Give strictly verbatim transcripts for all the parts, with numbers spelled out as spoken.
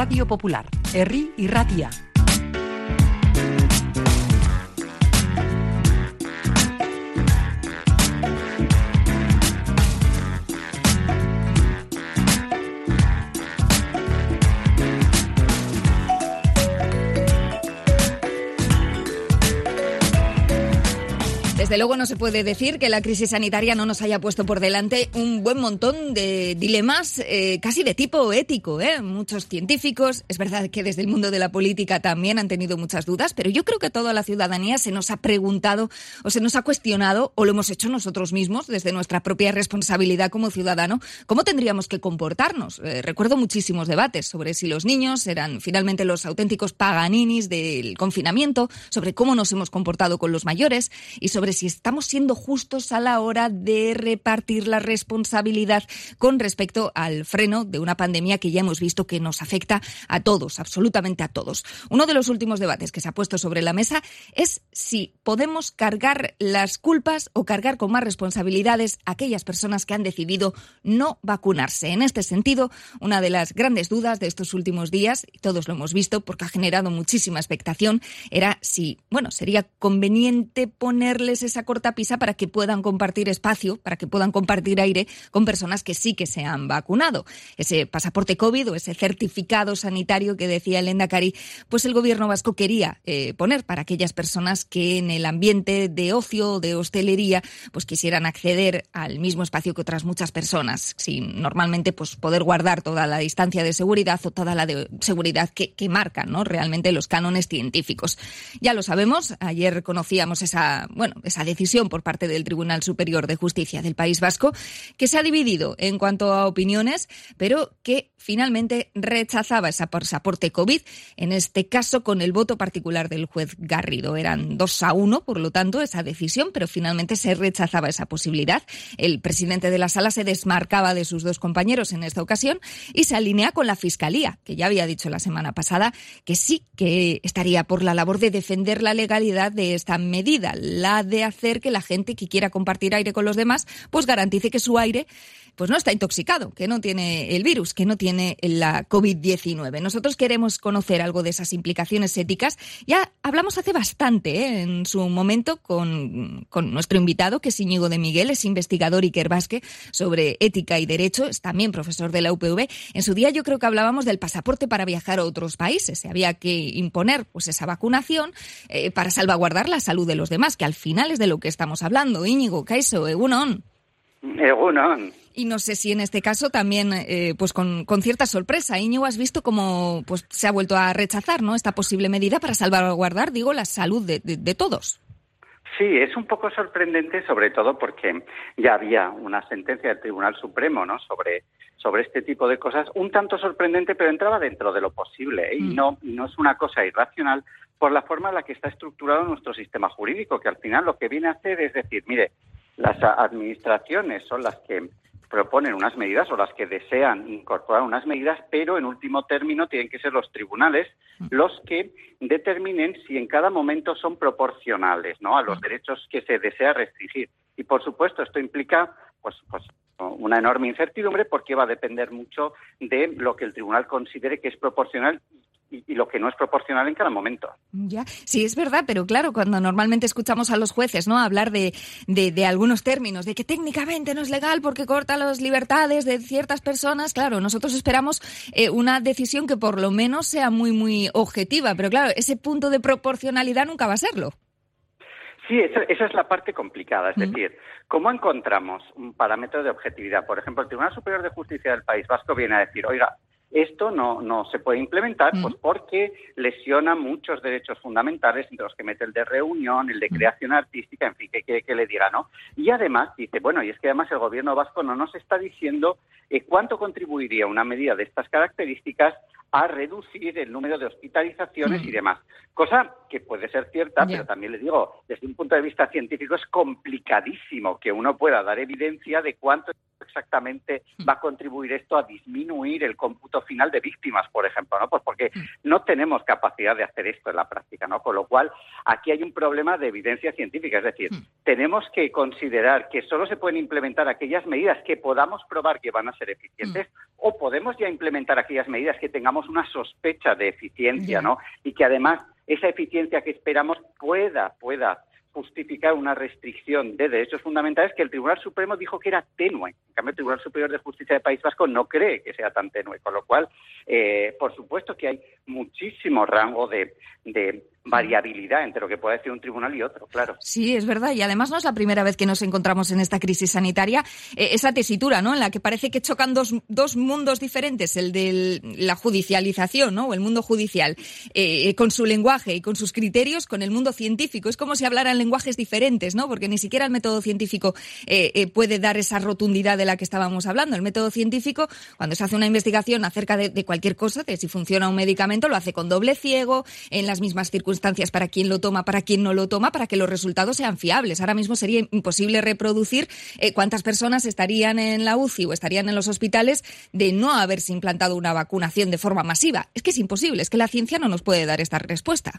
Radio Popular, Herri y Ratia. Desde luego no se puede decir que la crisis sanitaria no nos haya puesto por delante un buen montón de dilemas eh, casi de tipo ético, ¿eh? Muchos científicos, es verdad que desde el mundo de la política también han tenido muchas dudas, pero yo creo que toda la ciudadanía se nos ha preguntado o se nos ha cuestionado, o lo hemos hecho nosotros mismos desde nuestra propia responsabilidad como ciudadano, cómo tendríamos que comportarnos. Eh, recuerdo muchísimos debates sobre si los niños eran finalmente los auténticos paganinis del confinamiento, sobre cómo nos hemos comportado con los mayores y sobre si estamos siendo justos a la hora de repartir la responsabilidad con respecto al freno de una pandemia que ya hemos visto que nos afecta a todos, absolutamente a todos. Uno de los últimos debates que se ha puesto sobre la mesa es si podemos cargar las culpas o cargar con más responsabilidades a aquellas personas que han decidido no vacunarse. En este sentido, una de las grandes dudas de estos últimos días, y todos lo hemos visto porque ha generado muchísima expectación, era si, bueno, sería conveniente ponerles esa cortapisa para que puedan compartir espacio, para que puedan compartir aire con personas que sí que se han vacunado. Ese pasaporte COVID o ese certificado sanitario que decía el Lehendakari, pues el gobierno vasco quería eh, poner para aquellas personas que en el ambiente de ocio, de hostelería, pues quisieran acceder al mismo espacio que otras muchas personas, sin normalmente pues poder guardar toda la distancia de seguridad o toda la de seguridad que, que marcan, ¿no?, realmente los cánones científicos. Ya lo sabemos, ayer conocíamos esa, bueno, esa decisión por parte del Tribunal Superior de Justicia del País Vasco, que se ha dividido en cuanto a opiniones, pero que finalmente rechazaba ese pasaporte COVID, en este caso con el voto particular del juez Garrido. Eran dos a uno, por lo tanto, esa decisión, pero finalmente se rechazaba esa posibilidad. El presidente de la sala se desmarcaba de sus dos compañeros en esta ocasión y se alinea con la Fiscalía, que ya había dicho la semana pasada que sí que estaría por la labor de defender la legalidad de esta medida, la de hacer que la gente que quiera compartir aire con los demás pues garantice que su aire pues no está intoxicado, que no tiene el virus, que no tiene la COVID diecinueve. Nosotros queremos conocer algo de esas implicaciones éticas. Ya hablamos hace bastante, ¿eh?, en su momento con, con nuestro invitado, que es Íñigo de Miguel, es investigador Iker Basque sobre ética y derecho, es también profesor de la U P V. En su día yo creo que hablábamos del pasaporte para viajar a otros países. Se había que imponer pues esa vacunación eh, para salvaguardar la salud de los demás, que al final es de lo que estamos hablando. Íñigo, Kaixo, egunon. Egunon. Y no sé si en este caso también, eh, pues con, con cierta sorpresa, Íñigo, has visto cómo pues se ha vuelto a rechazar, ¿no?, esta posible medida para salvaguardar, digo, la salud de, de, de todos. Sí, es un poco sorprendente, sobre todo porque ya había una sentencia del Tribunal Supremo, ¿no?, sobre sobre este tipo de cosas, un tanto sorprendente, pero entraba dentro de lo posible, ¿eh? mm. y no y no es una cosa irracional por la forma en la que está estructurado nuestro sistema jurídico, que al final lo que viene a hacer es decir, mire, las administraciones son las que proponen unas medidas o las que desean incorporar unas medidas, pero en último término tienen que ser los tribunales los que determinen si en cada momento son proporcionales, ¿no?, a los derechos que se desea restringir. Y por supuesto esto implica pues pues una enorme incertidumbre porque va a depender mucho de lo que el tribunal considere que es proporcional y, y lo que no es proporcional en cada momento. Ya, sí, es verdad, pero claro, cuando normalmente escuchamos a los jueces, ¿no?, hablar de, de, de algunos términos, de que técnicamente no es legal porque corta las libertades de ciertas personas, claro, nosotros esperamos eh, una decisión que por lo menos sea muy, muy objetiva, pero claro, ese punto de proporcionalidad nunca va a serlo. Sí, esa, esa es la parte complicada. Es decir, ¿cómo encontramos un parámetro de objetividad? Por ejemplo, el Tribunal Superior de Justicia del País Vasco viene a decir, oiga, esto no, no se puede implementar pues porque lesiona muchos derechos fundamentales, entre los que mete el de reunión, el de creación artística, en fin, que quiere que le diga, ¿no? Y además dice, bueno, y es que además el gobierno vasco no nos está diciendo eh, cuánto contribuiría una medida de estas características a reducir el número de hospitalizaciones mm. y demás. Cosa que puede ser cierta, yeah. pero también le digo, desde un punto de vista científico es complicadísimo que uno pueda dar evidencia de cuánto exactamente va a contribuir esto a disminuir el cómputo final de víctimas, por ejemplo, ¿no? Pues porque no tenemos capacidad de hacer esto en la práctica, ¿no? Con lo cual, aquí hay un problema de evidencia científica, es decir, tenemos que considerar que solo se pueden implementar aquellas medidas que podamos probar que van a ser eficientes, o podemos ya implementar aquellas medidas que tengamos una sospecha de eficiencia, ¿no? Y que además esa eficiencia que esperamos pueda, pueda justificar una restricción de derechos fundamentales que el Tribunal Supremo dijo que era tenue. En cambio, el Tribunal Superior de Justicia del País Vasco no cree que sea tan tenue, con lo cual, eh, por supuesto que hay muchísimo rango de, de variabilidad entre lo que puede decir un tribunal y otro, claro. Sí, es verdad, y además no es la primera vez que nos encontramos en esta crisis sanitaria, eh, esa tesitura, ¿no?, en la que parece que chocan dos, dos mundos diferentes, el de la judicialización, ¿no?, o el mundo judicial, eh, con su lenguaje y con sus criterios, con el mundo científico. Es como si hablaran lenguajes diferentes, ¿no?, porque ni siquiera el método científico eh, eh, puede dar esa rotundidad de la que estábamos hablando. El método científico, cuando se hace una investigación acerca de, de cualquier cosa, de si funciona un medicamento, lo hace con doble ciego, en las mismas circunstancias para quien lo toma, para quien no lo toma, para que los resultados sean fiables. Ahora mismo sería imposible reproducir eh, cuántas personas estarían en la U C I o estarían en los hospitales de no haberse implantado una vacunación de forma masiva. Es que es imposible, es que la ciencia no nos puede dar esta respuesta.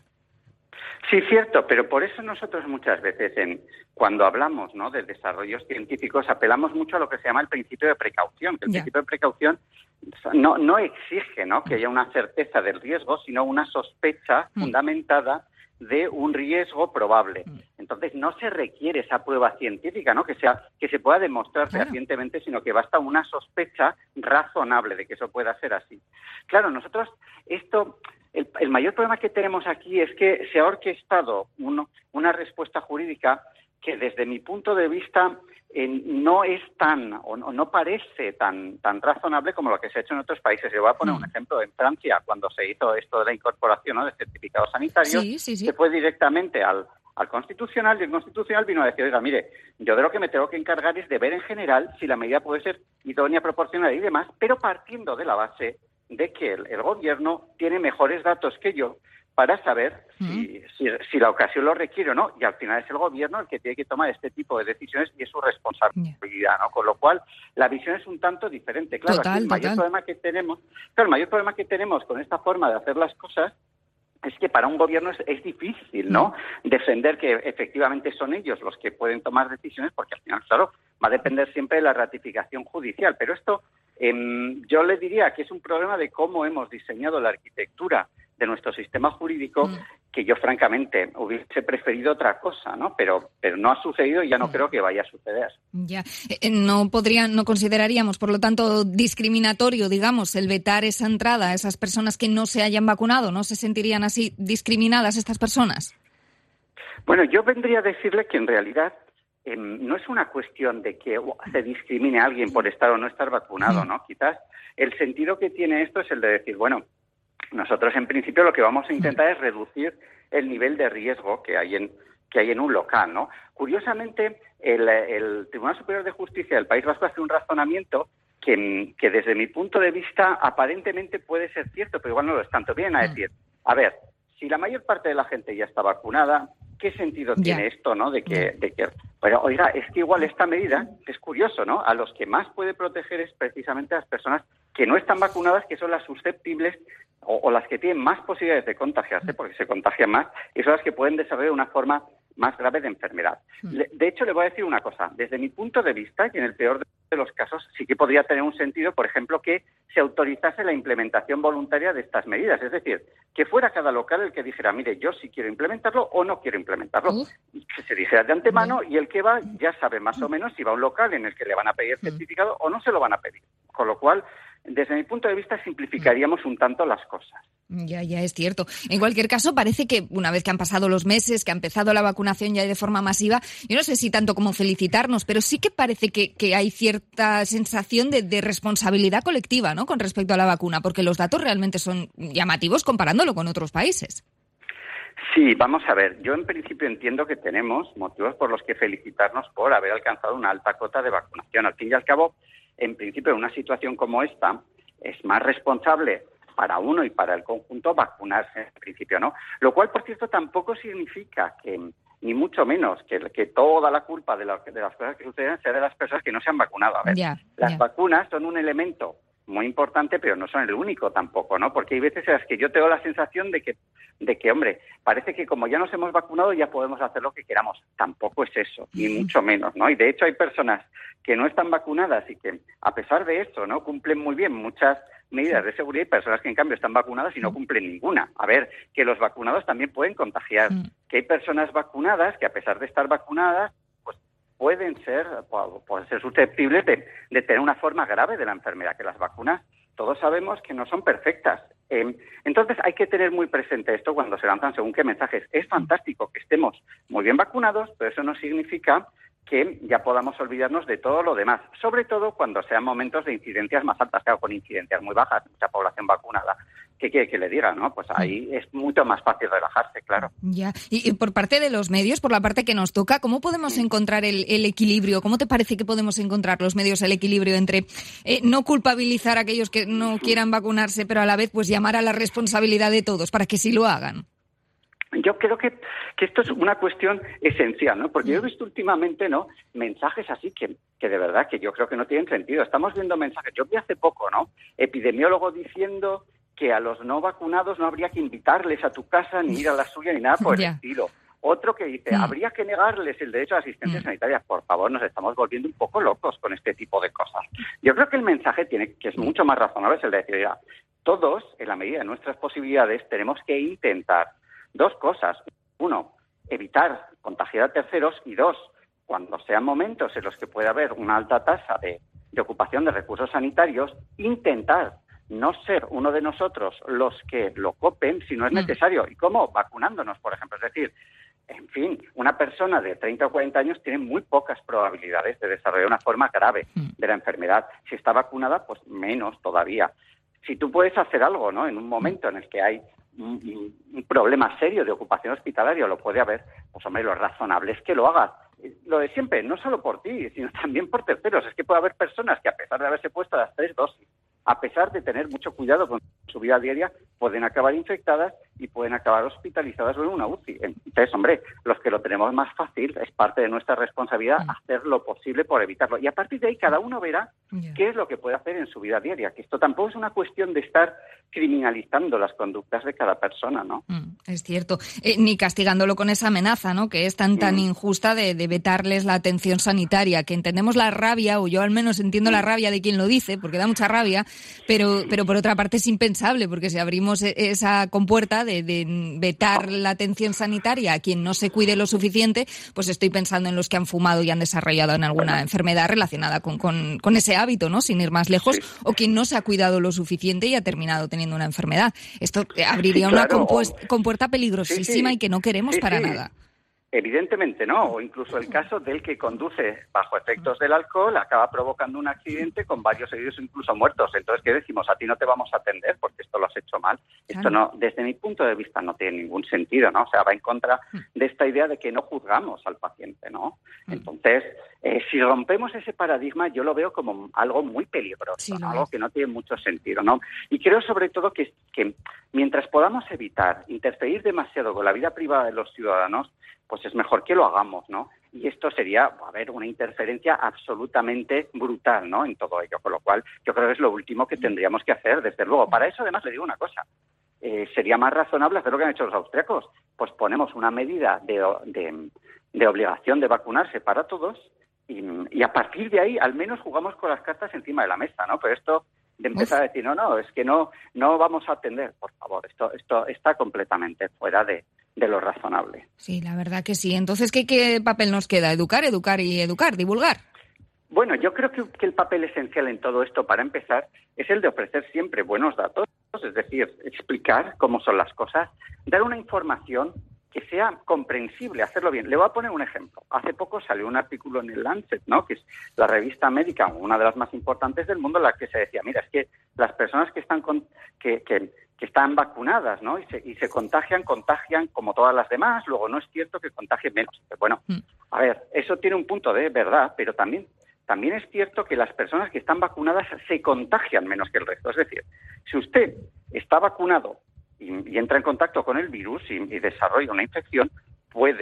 Sí, cierto, pero por eso nosotros muchas veces, en, cuando hablamos, ¿no?, de desarrollos científicos, apelamos mucho a lo que se llama el principio de precaución, que el yeah. principio de precaución no, no exige, ¿no?, que haya una certeza del riesgo, sino una sospecha mm. fundamentada de un riesgo probable. Mm. Entonces, no se requiere esa prueba científica, ¿no?, que sea que se pueda demostrar claro. fehacientemente, sino que basta una sospecha razonable de que eso pueda ser así. Claro, nosotros esto... El, el mayor problema que tenemos aquí es que se ha orquestado uno, una respuesta jurídica que desde mi punto de vista eh, no es tan o no, no parece tan tan razonable como lo que se ha hecho en otros países. Yo voy a poner mm. un ejemplo. En Francia, cuando se hizo esto de la incorporación, ¿no?, de certificados sanitarios, sí, sí, sí. se fue directamente al, al Constitucional y el Constitucional vino a decir, oiga, mire, yo de lo que me tengo que encargar es de ver en general si la medida puede ser idónea, proporcional y demás, pero partiendo de la base de que el, el gobierno tiene mejores datos que yo para saber si, mm. si, si la ocasión lo requiere o no, y al final es el gobierno el que tiene que tomar este tipo de decisiones y es su responsabilidad, ¿no? Con lo cual, la visión es un tanto diferente. Claro, total, aquí el mayor total. problema que tenemos, claro, el mayor problema que tenemos con esta forma de hacer las cosas es que para un gobierno es, es difícil, ¿no?, mm. defender que efectivamente son ellos los que pueden tomar decisiones, porque al final, claro, va a depender siempre de la ratificación judicial. Pero esto, eh, yo le diría que es un problema de cómo hemos diseñado la arquitectura de nuestro sistema jurídico, mm. que yo francamente hubiese preferido otra cosa, ¿no? Pero pero no ha sucedido y ya no mm. creo que vaya a suceder. Ya, eh, no podrían, no consideraríamos, por lo tanto, discriminatorio, digamos, el vetar esa entrada a esas personas que no se hayan vacunado, ¿no se sentirían así discriminadas estas personas? Bueno, yo vendría a decirle que en realidad eh, no es una cuestión de que oh, se discrimine a alguien por estar o no estar vacunado, ¿no? Quizás el sentido que tiene esto es el de decir, bueno, nosotros en principio lo que vamos a intentar es reducir el nivel de riesgo que hay en que hay en un local, ¿no? Curiosamente, el, el Tribunal Superior de Justicia del País Vasco hace un razonamiento que, que desde mi punto de vista aparentemente puede ser cierto, pero igual no lo es tanto. Vienen a decir, a ver, si la mayor parte de la gente ya está vacunada, ¿qué sentido tiene yeah. esto, no? De que, de que, pero oiga, es que igual esta medida es curioso, ¿no? A los que más puede proteger es precisamente a las personas que no están vacunadas, que son las susceptibles o, o las que tienen más posibilidades de contagiarse, porque se contagian más, y son las que pueden desarrollar una forma más grave de enfermedad. Le, de hecho, le voy a decir una cosa. Desde mi punto de vista, y en el peor de los casos, sí que podría tener un sentido, por ejemplo, que se autorizase la implementación voluntaria de estas medidas. Es decir, que fuera cada local el que dijera, mire, yo sí quiero implementarlo o no quiero implementarlo. Uh. Y que se dijera de antemano y el que va ya sabe más o menos si va a un local en el que le van a pedir el certificado o no se lo van a pedir. Con lo cual, desde mi punto de vista, simplificaríamos un tanto las cosas. Ya, ya es cierto. En cualquier caso, parece que una vez que han pasado los meses, que ha empezado la vacunación ya de forma masiva, yo no sé si tanto como felicitarnos, pero sí que parece que, que hay cierta sensación de, de responsabilidad colectiva, ¿no?, con respecto a la vacuna, porque los datos realmente son llamativos comparándolo con otros países. Sí, vamos a ver. Yo en principio entiendo que tenemos motivos por los que felicitarnos por haber alcanzado una alta cota de vacunación. Al fin y al cabo, en principio, en una situación como esta, es más responsable para uno y para el conjunto vacunarse en principio, ¿no? Lo cual, por cierto, tampoco significa que ni mucho menos que, que toda la culpa de, la, de las cosas que suceden sea de las personas que no se han vacunado. A ver, ya, las ya. vacunas son un elemento muy importante, pero no son el único tampoco, ¿no? Porque hay veces en las que yo tengo la sensación de que, de que, hombre, parece que como ya nos hemos vacunado ya podemos hacer lo que queramos. Tampoco es eso, ni mucho menos, ¿no? Y de hecho hay personas que no están vacunadas y que, a pesar de eso, ¿no?, cumplen muy bien muchas medidas de seguridad, y personas que en cambio están vacunadas y no cumplen ninguna. A ver, que los vacunados también pueden contagiar, que hay personas vacunadas que, a pesar de estar vacunadas, pueden ser pueden ser susceptibles de, de tener una forma grave de la enfermedad, que las vacunas todos sabemos que no son perfectas. Eh, entonces hay que tener muy presente esto cuando se lanzan según qué mensajes. Es fantástico que estemos muy bien vacunados, pero eso no significa que ya podamos olvidarnos de todo lo demás, sobre todo cuando sean momentos de incidencias más altas, claro, con incidencias muy bajas, mucha población vacunada. ¿Qué quiere que le diga, no? Pues ahí es mucho más fácil relajarse, claro. Ya. Y, y por parte de los medios, por la parte que nos toca, ¿cómo podemos sí. encontrar el, el equilibrio? ¿Cómo te parece que podemos encontrar los medios el equilibrio entre eh, no culpabilizar a aquellos que no quieran vacunarse, pero a la vez pues llamar a la responsabilidad de todos para que sí lo hagan? Yo creo que, que esto es una cuestión esencial, ¿no? Porque yo he visto últimamente, ¿no?, mensajes así que, que de verdad que yo creo que no tienen sentido. Estamos viendo mensajes. Yo vi hace poco, ¿no?, epidemiólogos diciendo que a los no vacunados no habría que invitarles a tu casa ni ir a la suya ni nada por el yeah. estilo. Otro que dice, mm. habría que negarles el derecho a la asistencia mm. sanitaria. Por favor, nos estamos volviendo un poco locos con este tipo de cosas. Yo creo que el mensaje tiene que es mucho más razonable, es el de decir, ya, todos, en la medida de nuestras posibilidades, tenemos que intentar dos cosas. Uno, evitar contagiar a terceros, y dos, cuando sean momentos en los que pueda haber una alta tasa de, de ocupación de recursos sanitarios, intentar no ser uno de nosotros los que lo copen si no es necesario. ¿Y cómo? Vacunándonos, por ejemplo. Es decir, en fin, una persona de treinta o cuarenta años tiene muy pocas probabilidades de desarrollar una forma grave de la enfermedad. Si está vacunada, pues menos todavía. Si tú puedes hacer algo, ¿no?, en un momento en el que hay un, un problema serio de ocupación hospitalaria, lo puede haber, pues hombre, lo razonable es que lo hagas. Lo de siempre, no solo por ti, sino también por terceros. Es que puede haber personas que, a pesar de haberse puesto las tres dosis, a pesar de tener mucho cuidado con su vida diaria, pueden acabar infectadas y pueden acabar hospitalizadas o en una U C I. Entonces, hombre, los que lo tenemos más fácil, es parte de nuestra responsabilidad mm. hacer lo posible por evitarlo. Y a partir de ahí, cada uno verá yeah. qué es lo que puede hacer en su vida diaria. Que esto tampoco es una cuestión de estar criminalizando las conductas de cada persona, ¿no? Mm, es cierto. Eh, ni castigándolo con esa amenaza, ¿no?, que es tan, tan mm. injusta de, de vetarles la atención sanitaria, que entendemos la rabia, o yo al menos entiendo mm. la rabia de quien lo dice, porque da mucha rabia, pero, pero por otra parte es impensable, porque si abrimos esa compuerta de, de vetar la atención sanitaria a quien no se cuide lo suficiente, pues estoy pensando en los que han fumado y han desarrollado en alguna enfermedad relacionada con, con, con ese hábito, ¿no?, sin ir más lejos, sí. o quien no se ha cuidado lo suficiente y ha terminado teniendo una enfermedad. Esto abriría sí, claro. una compu- compuerta peligrosísima sí, sí. y que no queremos sí, para sí. nada. Evidentemente no, o incluso el caso del que conduce bajo efectos del alcohol acaba provocando un accidente con varios heridos, incluso muertos. Entonces, ¿qué decimos? A ti no te vamos a atender porque esto lo has hecho mal. Esto no, desde mi punto de vista, no tiene ningún sentido, ¿no? O sea, va en contra de esta idea de que no juzgamos al paciente, ¿no? Entonces, eh, si rompemos ese paradigma, yo lo veo como algo muy peligroso, sí, ¿no? Algo que no tiene mucho sentido, ¿no? Y creo sobre todo que, que mientras podamos evitar interferir demasiado con la vida privada de los ciudadanos, pues es mejor que lo hagamos, ¿no? Y esto sería, a ver, una interferencia absolutamente brutal, ¿no?, en todo ello. Con lo cual, yo creo que es lo último que tendríamos que hacer, desde luego. Para eso, además, le digo una cosa. Eh, sería más razonable hacer lo que han hecho los austriacos. Pues ponemos una medida de, de, de obligación de vacunarse para todos y, y a partir de ahí, al menos jugamos con las cartas encima de la mesa, ¿no? Pero esto de empezar Uf. a decir, no, no, es que no no vamos a atender, por favor, esto esto está completamente fuera de, de lo razonable. Sí, la verdad que sí. Entonces, ¿qué, qué papel nos queda? ¿Educar, educar y educar, divulgar? Bueno, yo creo que, que el papel esencial en todo esto, para empezar, es el de ofrecer siempre buenos datos, es decir, explicar cómo son las cosas, dar una información que sea comprensible, hacerlo bien. Le voy a poner un ejemplo. Hace poco salió un artículo en el Lancet, ¿no?, que es la revista médica, una de las más importantes del mundo, en la que se decía, mira, es que las personas que están con, que, que, que están vacunadas, ¿no?, y se, y se contagian, contagian como todas las demás, luego no es cierto que contagien menos. Bueno, a ver, eso tiene un punto de verdad, pero también También es cierto que las personas que están vacunadas se contagian menos que el resto. Es decir, si usted está vacunado y, y entra en contacto con el virus y, y desarrolla una infección, puede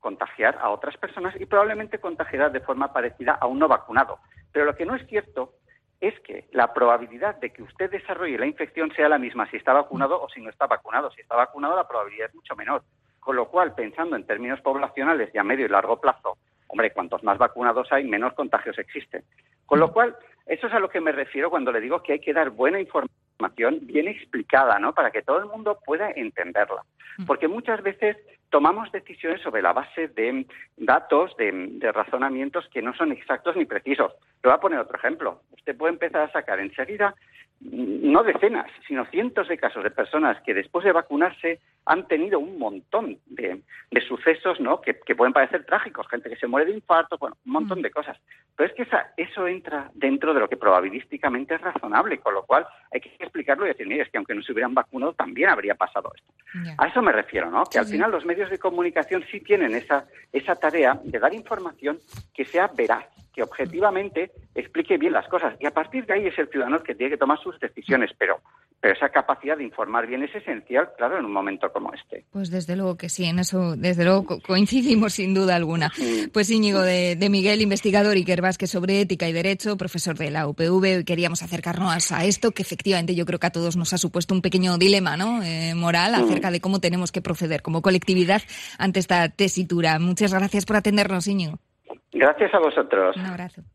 contagiar a otras personas y probablemente contagiará de forma parecida a un no vacunado. Pero lo que no es cierto es que la probabilidad de que usted desarrolle la infección sea la misma si está vacunado o si no está vacunado. Si está vacunado, la probabilidad es mucho menor. Con lo cual, pensando en términos poblacionales y a medio y largo plazo, hombre, cuantos más vacunados hay, menos contagios existen. Con lo cual, eso es a lo que me refiero cuando le digo que hay que dar buena información bien explicada, ¿no? Para que todo el mundo pueda entenderla. Porque muchas veces tomamos decisiones sobre la base de datos, de, de razonamientos que no son exactos ni precisos. Le voy a poner otro ejemplo. Usted puede empezar a sacar enseguida no decenas, sino cientos de casos de personas que después de vacunarse han tenido un montón de, de sucesos, ¿no? Que, que pueden parecer trágicos, gente que se muere de infarto, bueno, un montón de cosas. Pero es que esa, eso entra dentro de lo que probabilísticamente es razonable, con lo cual hay que explicarlo y decir, mire, es que aunque no se hubieran vacunado también habría pasado esto. Yeah. A eso me refiero, ¿no? Que sí, al final sí. Los medios de comunicación sí tienen esa, esa tarea de dar información que sea veraz, que objetivamente explique bien las cosas. Y a partir de ahí es el ciudadano el que tiene que tomar sus decisiones, pero, pero esa capacidad de informar bien es esencial, claro, en un momento como este. Pues desde luego que sí, en eso desde luego co- coincidimos sin duda alguna. Sí. Pues Íñigo de, de Miguel, investigador, Iker Vázquez sobre ética y derecho, profesor de la U P V, queríamos acercarnos a esto, que efectivamente yo creo que a todos nos ha supuesto un pequeño dilema, ¿no? Eh, moral, acerca de cómo tenemos que proceder como colectividad ante esta tesitura. Muchas gracias por atendernos, Íñigo. Gracias a vosotros. Un abrazo.